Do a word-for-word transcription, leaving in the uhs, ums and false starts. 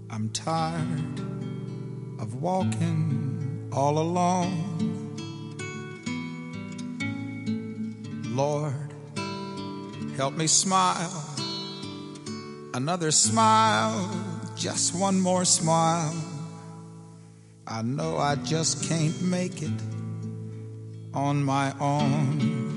I'm tired of walking all alone. Lord, help me smile, another smile, just one more smile. I know I just can't make it on my own.